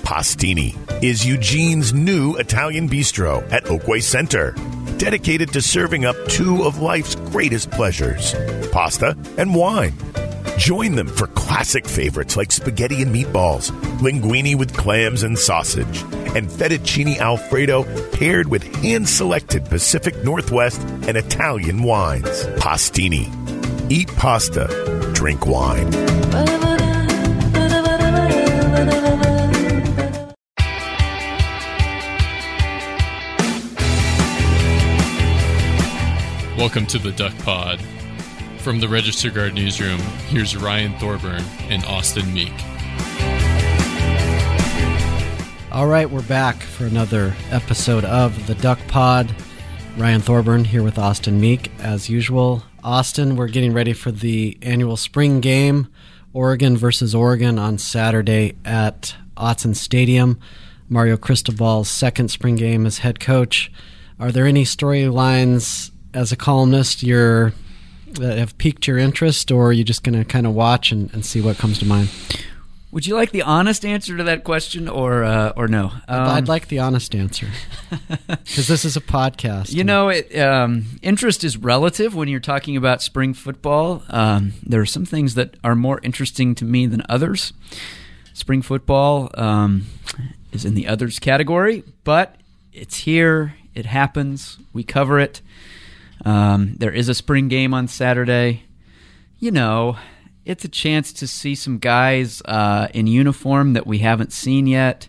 Pastini is Eugene's new Italian bistro at Oakway Center, dedicated to serving up two of life's greatest pleasures, pasta and wine. Join them for classic favorites like spaghetti and meatballs, linguine with clams and sausage, and fettuccine Alfredo paired with hand-selected Pacific Northwest and Italian wines. Pastini. Eat pasta. Drink wine. Welcome to the Duck Pod. From the Register Guard newsroom, here's Ryan Thorburn and Austin Meek. All right, we're back for another episode of the Duck Pod. Ryan Thorburn here with Austin Meek, as usual. Austin, we're getting ready for the annual spring game, Oregon versus Oregon on Saturday at Autzen Stadium. Mario Cristobal's second spring game as head coach. Are there any storylines as a columnist that have piqued your interest, or are you just going to kind of watch and see what comes to mind? Would you like the honest answer to that question, or no? I'd like the honest answer, because this is a podcast. You know, interest is relative when you're talking about spring football. There are some things that are more interesting to me than others. Spring football is in the others category, but it's here. It happens. We cover it. There is a spring game on Saturday. You know, it's a chance to see some guys in uniform that we haven't seen yet.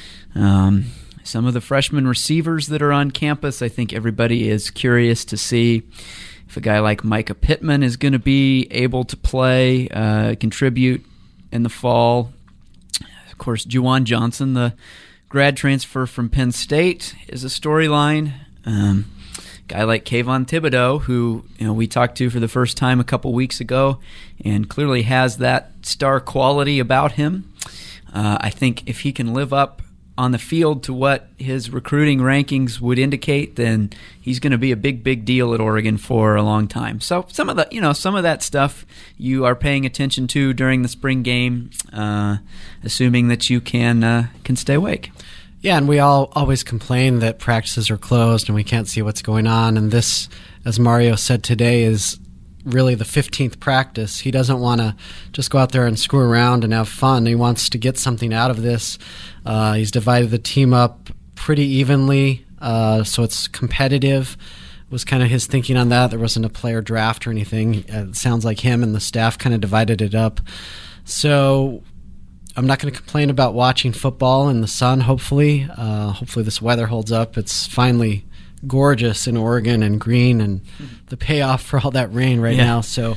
Some of the freshman receivers that are on campus, I think everybody is curious to see if a guy like Micah Pittman is going to be able to play, contribute in the fall. Of course, Juwan Johnson, the grad transfer from Penn State, is a storyline. Guy like Kayvon Thibodeau, who we talked to for the first time a couple weeks ago, and clearly has that star quality about him. I think if he can live up on the field to what his recruiting rankings would indicate, then he's going to be a big deal at Oregon for a long time. So some of that stuff you are paying attention to during the spring game, assuming that you can stay awake. Yeah, and we all always complain that practices are closed and we can't see what's going on. And this, as Mario said today, is really the 15th practice. He doesn't want to just go out there and screw around and have fun. He wants to get something out of this. He's divided the team up pretty evenly, so it's competitive. Was kind of his thinking on that. There wasn't a player draft or anything. It sounds like him and the staff kind of divided it up. So I'm not going to complain about watching football in the sun, hopefully. Hopefully this weather holds up. It's finally gorgeous in Oregon and green, and the payoff for all that rain now. So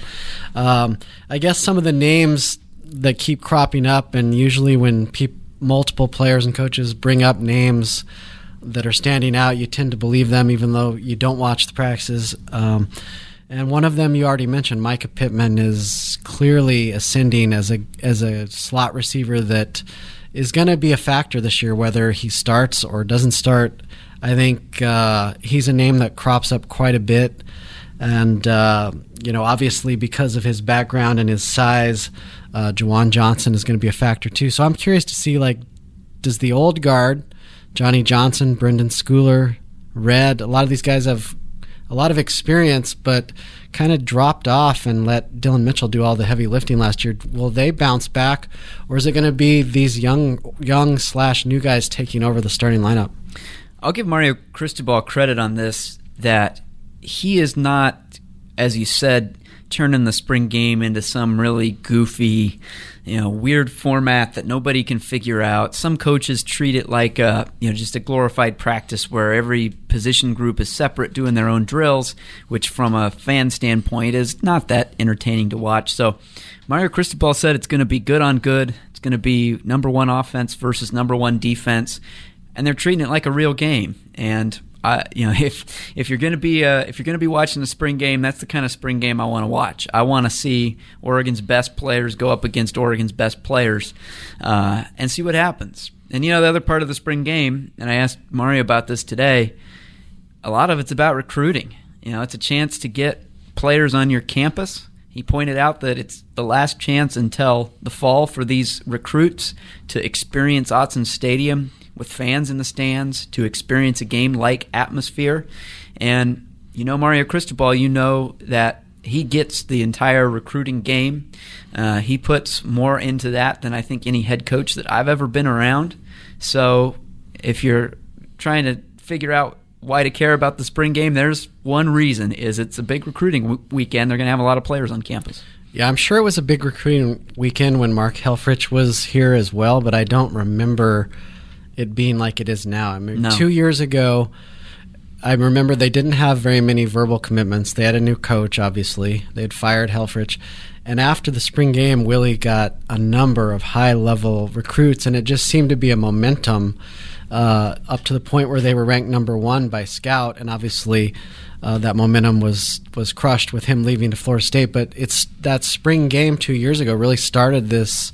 I guess some of the names that keep cropping up, and usually when multiple players and coaches bring up names that are standing out, you tend to believe them even though you don't watch the practices. And one of them you already mentioned, Micah Pittman, is clearly ascending as a slot receiver that is going to be a factor this year, whether he starts or doesn't start. I think he's a name that crops up quite a bit. And, obviously because of his background and his size, Juwan Johnson is going to be a factor too. So I'm curious to see, does the old guard, Johnny Johnson, Brendan Schooler, Red, a lot of these guys have a lot of experience, but kind of dropped off and let Dylan Mitchell do all the heavy lifting last year. Will they bounce back, or is it going to be these young/new guys taking over the starting lineup? I'll give Mario Cristobal credit on this, that he is not, as you said, turning the spring game into some really goofy, weird format that nobody can figure out. Some coaches treat it like just a glorified practice where every position group is separate doing their own drills, which from a fan standpoint is not that entertaining to watch. So Mario Cristobal said it's going to be good on good. It's going to be number one offense versus number one defense, and they're treating it like a real game. And if you're going to be watching the spring game, that's the kind of spring game I want to watch. I want to see Oregon's best players go up against Oregon's best players, and see what happens. And the other part of the spring game, and I asked Mario about this today, a lot of it's about recruiting. It's a chance to get players on your campus He pointed out that it's the last chance until the fall for these recruits to experience Autzen Stadium with fans in the stands, to experience a game-like atmosphere. And you know Mario Cristobal, you know that he gets the entire recruiting game. He puts more into that than I think any head coach that I've ever been around. So if you're trying to figure out why to care about the spring game, there's one reason, is it's a big recruiting weekend. They're going to have a lot of players on campus. Yeah, I'm sure it was a big recruiting weekend when Mark Helfrich was here as well, but I don't remember it being like it is now. I mean, 2 years ago, I remember they didn't have very many verbal commitments. They had a new coach, obviously. They had fired Helfrich. And after the spring game, Willie got a number of high-level recruits, and it just seemed to be a momentum up to the point where they were ranked number 1 by Scout, and obviously that momentum was crushed with him leaving to Florida State. But it's that spring game 2 years ago really started this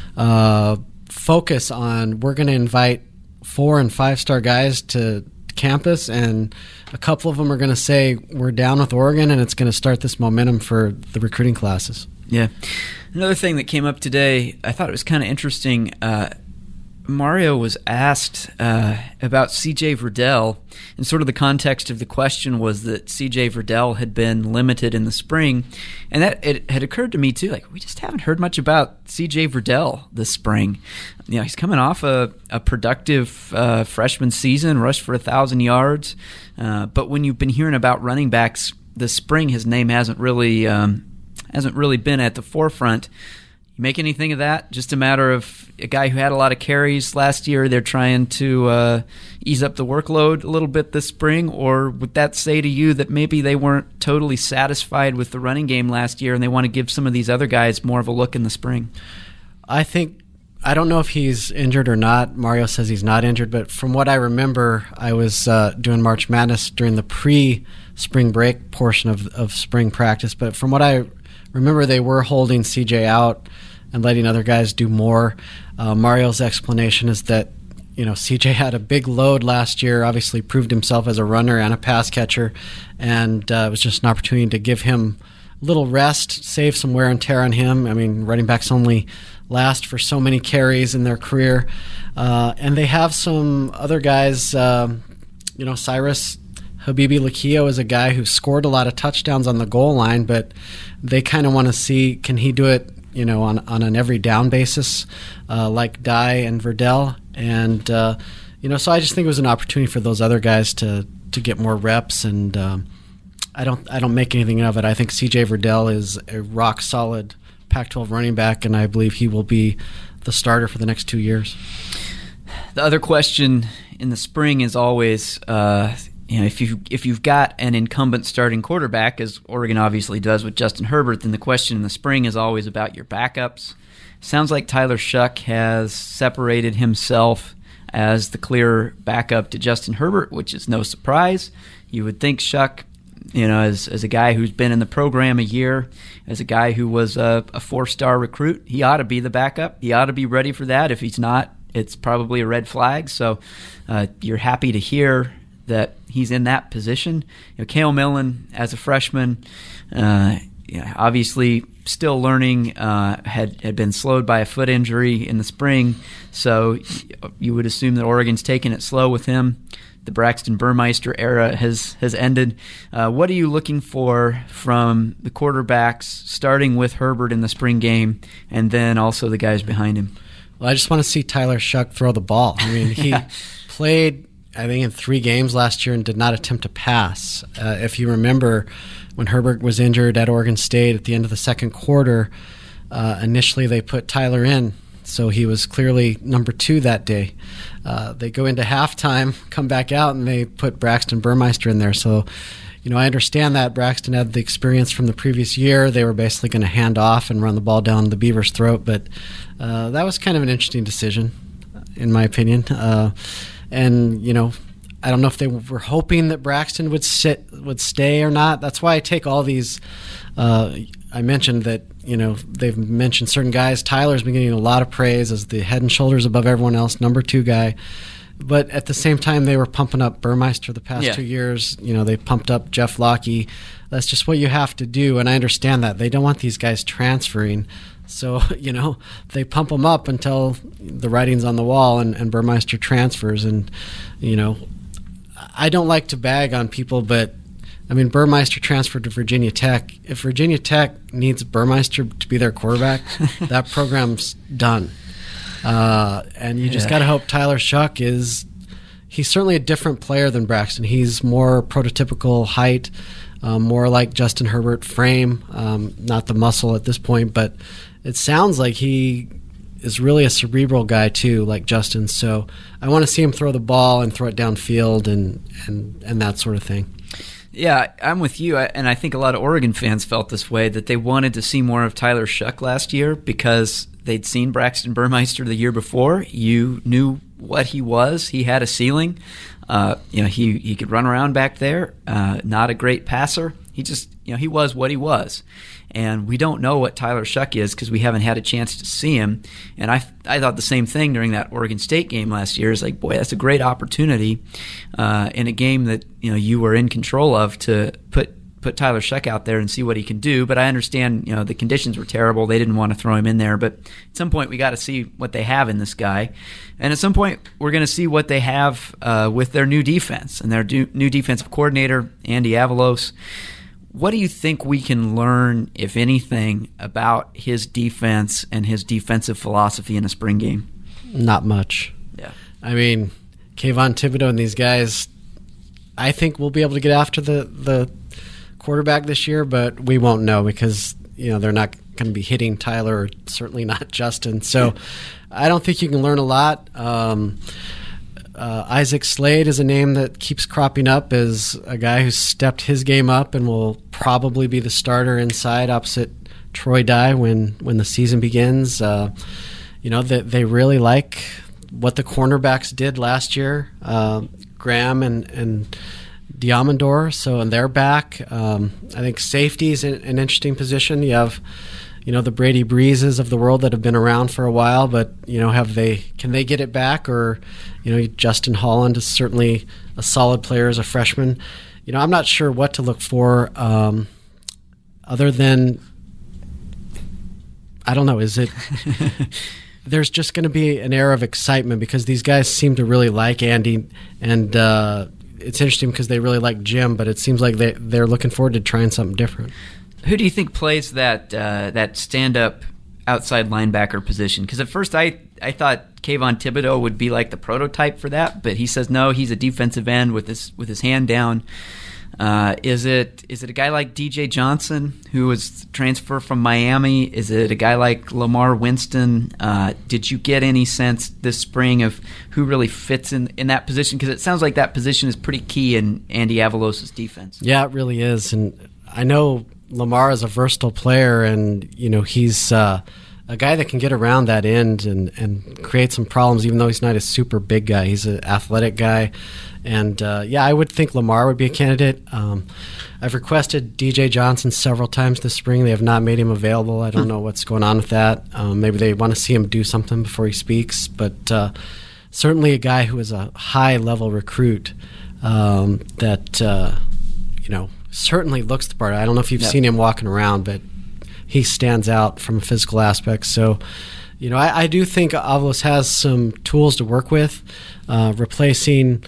focus on, we're going to invite 4- and 5-star guys to campus, and a couple of them are going to say we're down with Oregon, and it's going to start this momentum for the recruiting classes. Yeah. Another thing that came up today, I thought it was kind of interesting. Mario was asked about C.J. Verdell, and sort of the context of the question was that C.J. Verdell had been limited in the spring, and that it had occurred to me too, like, we just haven't heard much about C.J. Verdell this spring. You know, he's coming off a productive freshman season, rushed for 1,000 yards, but when you've been hearing about running backs this spring, his name hasn't really been at the forefront. Make anything of that? Just a matter of a guy who had a lot of carries last year. They're trying to ease up the workload a little bit this spring, or would that say to you that maybe they weren't totally satisfied with the running game last year and they want to give some of these other guys more of a look in the spring? I don't know if he's injured or not. Mario says he's not injured, but from what I remember, I was doing March Madness during the pre-spring break portion of spring practice, but from what I remember, they were holding CJ out and letting other guys do more. Mario's explanation is that, you know, CJ had a big load last year, obviously proved himself as a runner and a pass catcher, and it was just an opportunity to give him a little rest, save some wear and tear on him. I mean, running backs only last for so many carries in their career. And they have some other guys, Cyrus Habibi Lakio is a guy who scored a lot of touchdowns on the goal line, but they kind of want to see, can he do it, you know, on an every down basis, like Dye and Verdell. And, so I just think it was an opportunity for those other guys to get more reps. And I don't make anything of it. I think C.J. Verdell is a rock solid Pac-12 running back, and I believe he will be the starter for the next 2 years. The other question in the spring is always, if you've got an incumbent starting quarterback, as Oregon obviously does with Justin Herbert, then the question in the spring is always about your backups. Sounds like Tyler Shuck has separated himself as the clear backup to Justin Herbert, which is no surprise. You would think Shuck, as a guy who's been in the program a year, as a guy who was a 4-star recruit, he ought to be the backup. He ought to be ready for that. If he's not, it's probably a red flag. So you're happy to hear that he's in that position. Cale Millen, as a freshman, obviously still learning, had been slowed by a foot injury in the spring, so you would assume that Oregon's taking it slow with him. The Braxton Burmeister era has ended. What are you looking for from the quarterbacks, starting with Herbert in the spring game, and then also the guys behind him? Well, I just want to see Tyler Shuck throw the ball. I mean, he played, I think, in 3 games last year and did not attempt to pass. If you remember, when Herbert was injured at Oregon State at the end of the second quarter, initially they put Tyler in, so he was clearly number 2 that day. They go into halftime, come back out, and they put Braxton Burmeister in there. So, I understand that Braxton had the experience from the previous year. They were basically going to hand off and run the ball down the Beavers' throat, but that was kind of an interesting decision, in my opinion. And, I don't know if they were hoping that Braxton would stay or not. That's why I take all these. I mentioned that, they've mentioned certain guys. Tyler's been getting a lot of praise as the head and shoulders above everyone else, number 2 guy. but at the same time, they were pumping up Burmeister the past 2 years. They pumped up Jeff Locke. That's just what you have to do, and I understand that. They don't want these guys transferring. So, they pump them up until the writing's on the wall and Burmeister transfers. And, I don't like to bag on people, but, Burmeister transferred to Virginia Tech. If Virginia Tech needs Burmeister to be their quarterback, that program's done. And you just got to hope Tyler Shuck he's certainly a different player than Braxton. He's more prototypical height, more like Justin Herbert frame, not the muscle at this point, but it sounds like he is really a cerebral guy too, like Justin. So I want to see him throw the ball and throw it downfield and that sort of thing. Yeah, I'm with you, and I think a lot of Oregon fans felt this way, that they wanted to see more of Tyler Shuck last year because they'd seen Braxton Burmeister the year before. You knew what he was. He had a ceiling. He could run around back there. Not a great passer. He just, he was what he was. And we don't know what Tyler Shuck is because we haven't had a chance to see him. And I thought the same thing during that Oregon State game last year. It's like, boy, that's a great opportunity in a game that you were in control of to put Tyler Shuck out there and see what he can do. But I understand the conditions were terrible. They didn't want to throw him in there. But at some point we got to see what they have in this guy. And at some point we're going to see what they have with their new defense and their new defensive coordinator, Andy Avalos. What do you think we can learn, if anything, about his defense and his defensive philosophy in a spring game? Not much. Yeah. Kayvon Thibodeau and these guys, I think we'll be able to get after the quarterback this year, but we won't know because they're not going to be hitting Tyler, or certainly not Justin. So I don't think you can learn a lot. Isaac Slade is a name that keeps cropping up as a guy who's stepped his game up and will probably be the starter inside opposite Troy Dye when the season begins. They really like what the cornerbacks did last year, Graham and Diamondor, and they're back. I think safety is an interesting position. You have the Brady Breezes of the world that have been around for a while, but can they get it back? Or Justin Holland is certainly a solid player as a freshman. I'm not sure what to look for other than, I don't know, is it there's just going to be an air of excitement because these guys seem to really like Andy, and it's interesting because they really like Jim, but it seems like they're looking forward to trying something different. Who do you think plays that stand-up outside linebacker position? Because at first I thought Kayvon Thibodeau would be like the prototype for that, but he says no, he's a defensive end with his hand down. Is it a guy like DJ Johnson, who was transfer from Miami? Is it a guy like Lamar Winston? Did you get any sense this spring of who really fits in that position? Because it sounds like that position is pretty key in Andy Avalos' defense. Yeah, it really is. And I know Lamar is a versatile player, and he's a guy that can get around that end and create some problems, even though he's not a super big guy. He's an athletic guy. And, I would think Lamar would be a candidate. I've requested DJ Johnson several times this spring. They have not made him available. I don't know what's going on with that. Maybe they want to see him do something before he speaks. But certainly a guy who is a high-level recruit that certainly looks the part. I don't know if you've seen him walking around, but he stands out from a physical aspect. So, I do think Avalos has some tools to work with, replacing,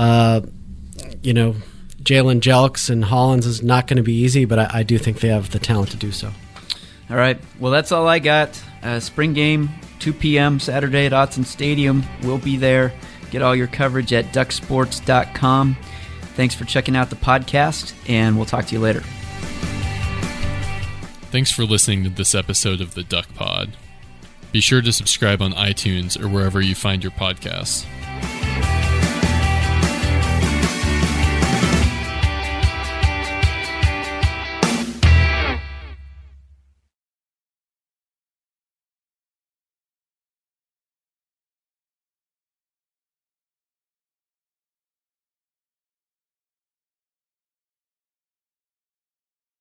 Jalen Jelks and Hollins is not going to be easy, but I do think they have the talent to do so. All right. Well, that's all I got. Spring game, 2 p.m. Saturday at Autzen Stadium. We'll be there. Get all your coverage at ducksports.com. Thanks for checking out the podcast, and we'll talk to you later. Thanks for listening to this episode of the Duck Pod. Be sure to subscribe on iTunes or wherever you find your podcasts.